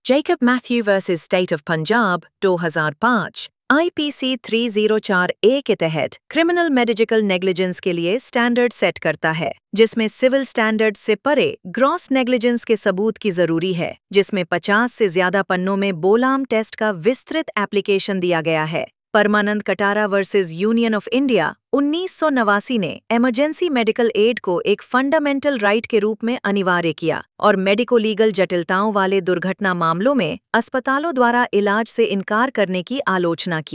Jacob Matthew vs State of Punjab 2005 IPC 304A के तहत criminal medical negligence के लिए स्टैंडर्ड सेट करता है, जिसमें सिविल स्टैंडर्ड से परे ग्रॉस नेग्लिजेंस के सबूत की जरूरी है, जिसमें 50 से ज्यादा पन्नों में बोलाम टेस्ट का विस्तृत एप्लीकेशन दिया गया है। Parmanand Katara versus union of India 1989 ने इमरजेंसी मेडिकल एड को एक फंडामेंटल राइट के रूप में अनिवार्य किया और मेडिको लीगल जटिलताओं वाले दुर्घटना मामलों में अस्पतालों द्वारा इलाज से इनकार करने की आलोचना की।